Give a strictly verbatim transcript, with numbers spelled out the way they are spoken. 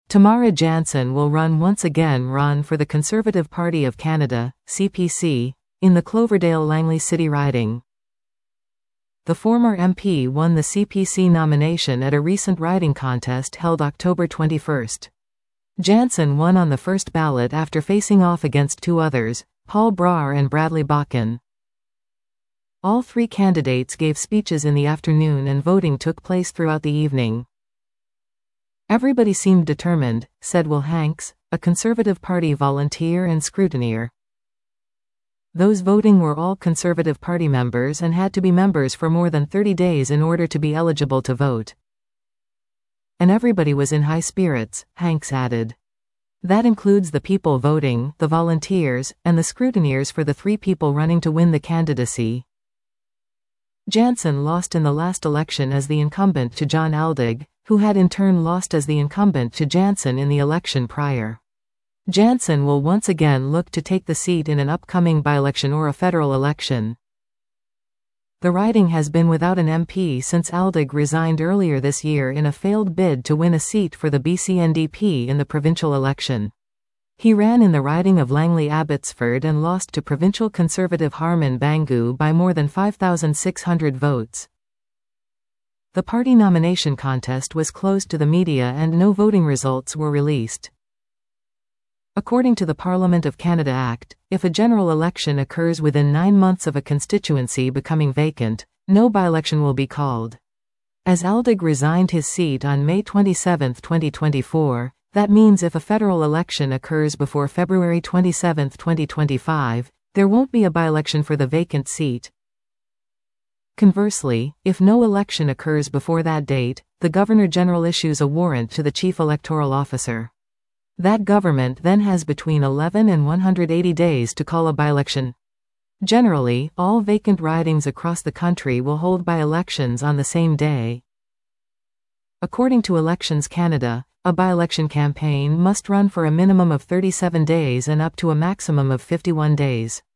Tamara Jansen will run once again run for the Conservative Party of Canada, C P C, in the Cloverdale-Langley City riding. The former M P won the C P C nomination at a recent riding contest held October twenty-first. Jansen won on the first ballot after facing off against two others, Paul Brar and Bradley Bakken. All three candidates gave speeches in the afternoon and voting took place throughout the evening. "Everybody seemed determined," said Will Hanks, a Conservative Party volunteer and scrutineer. Those voting were all Conservative Party members and had to be members for more than thirty days in order to be eligible to vote. "And everybody was in high spirits," Hanks added. "That includes the people voting, the volunteers, and the scrutineers for the three people running to win the candidacy." Jansen lost in the last election as the incumbent to John Aldig, who had in turn lost as the incumbent to Jansen in the election prior. Jansen will once again look to take the seat in an upcoming by-election or a federal election. The riding has been without an M P since Aldig resigned earlier this year in a failed bid to win a seat for the B C N D P in the provincial election. He ran in the riding of Langley-Abbotsford and lost to provincial Conservative Harman Bangu by more than five thousand six hundred votes. The party nomination contest was closed to the media and no voting results were released. According to the Parliament of Canada Act, if a general election occurs within nine months of a constituency becoming vacant, no by-election will be called. As Aldig resigned his seat on May twenty-seventh, twenty twenty-four, that means if a federal election occurs before February twenty-seventh, twenty twenty-five, there won't be a by-election for the vacant seat. Conversely, if no election occurs before that date, the Governor-General issues a warrant to the Chief Electoral Officer. That government then has between eleven and one hundred eighty days to call a by-election. Generally, all vacant ridings across the country will hold by-elections on the same day. According to Elections Canada, a by-election campaign must run for a minimum of thirty-seven days and up to a maximum of fifty-one days.